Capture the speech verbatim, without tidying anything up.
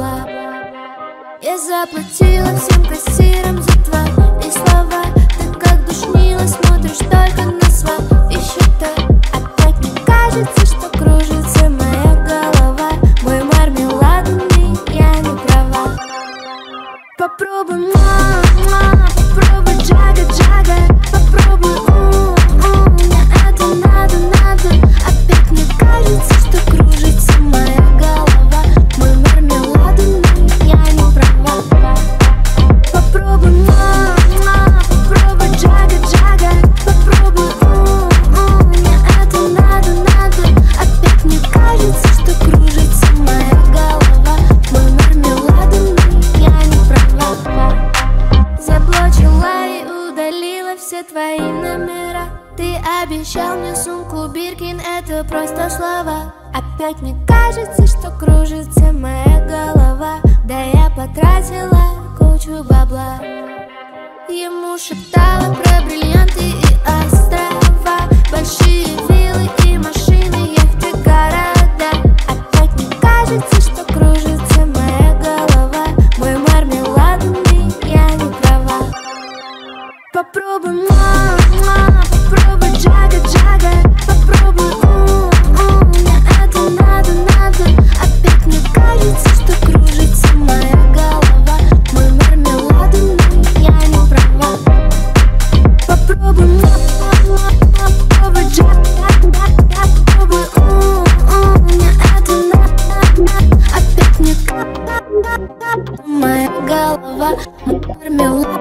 бла-бла. Я заплатила всем кассирам за твои слова. Ты как душнила, смотришь только на свои счета. Опять мне кажется, что кружится моя голова. Мой мармеладный, я не права. Попробуй, мама, попробуй джага-джага. Попробуй, у-у, мне это надо, надо. Опять мне кажется, что кружится моя голова. Мой мармеладный, я не права. Попробуй, мама, попробуй джага-джага. Попробуй, у-у, мне это надо, надо. Опять мне кажется, что кружится моя голова. Мой мармеладный, я не права. Заблочила и удалила все твои номера. Ты обещал мне сумку Биркин, это просто слова. Опять мне кажется, что кружится моя голова. Да я потратила кучу бабла. Ему шептала про бриллианты и острова, большие виллы и машины, яхты, города. Опять мне кажется, что кружится моя голова. Мой мармеладный, я не права. Попробуй, мама, попробуй джага-джага. Попробуй, у-у, мне это надо, надо. Опять мне кажется, что кружится моя голова. Мой мармеладный, я не права. Попробуй, мама, попробуй джага-джага. Попробуй, у-у, мне это надо, надо. Опять мне кажется, моя голова. Мой мармеладный.